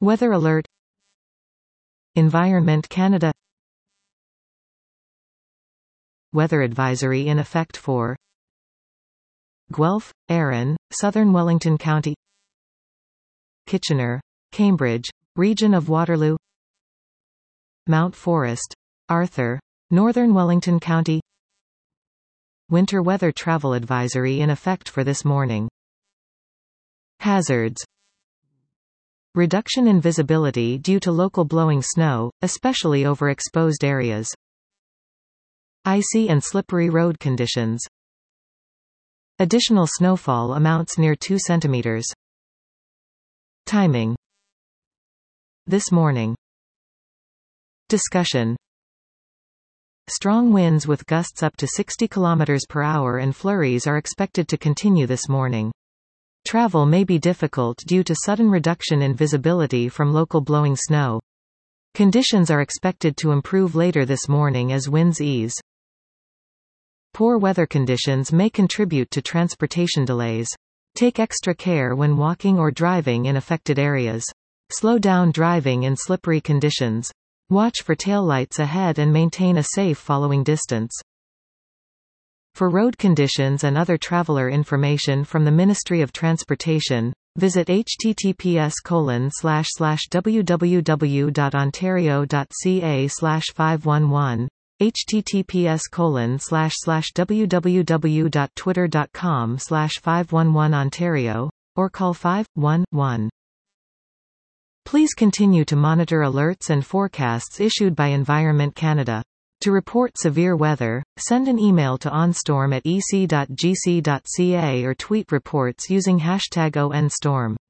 Weather alert. Environment Canada. Weather advisory in effect for Guelph, Arran, Southern Wellington County, Kitchener, Cambridge, Region of Waterloo, Mount Forest, Arthur, Northern Wellington County. Winter weather travel advisory in effect for this morning. Hazards. Reduction in visibility due to local blowing snow, especially over exposed areas. Icy and slippery road conditions. Additional snowfall amounts near 2 centimeters. Timing. This morning. Discussion. Strong winds with gusts up to 60 km per hour and flurries are expected to continue this morning. Travel may be difficult due to sudden reduction in visibility from local blowing snow. Conditions are expected to improve later this morning as winds ease. Poor weather conditions may contribute to transportation delays. Take extra care when walking or driving in affected areas. Slow down driving in slippery conditions. Watch for taillights ahead and maintain a safe following distance. For road conditions and other traveler information from the Ministry of Transportation, visit https://www.ontario.ca/511, https://www.twitter.com/511ontario, or call 511. Please continue to monitor alerts and forecasts issued by Environment Canada. To report severe weather, send an email to onstorm@ec.gc.ca or tweet reports using #ONStorm.